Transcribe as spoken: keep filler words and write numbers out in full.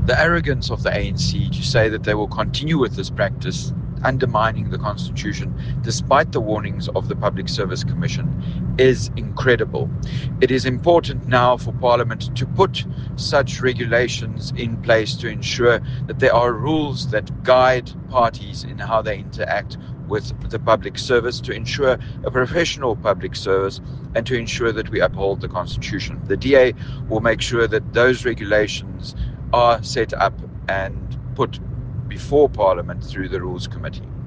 The arrogance of the A N C to say that they will continue with this practice, undermining the Constitution, despite the warnings of the Public Service Commission, is incredible. It is important now for Parliament to put such regulations in place to ensure that there are rules that guide parties in how they interact with the public service, to ensure a professional public service, and to ensure that we uphold the Constitution. The D A will make sure that those regulations are set up and put before Parliament through the Rules Committee.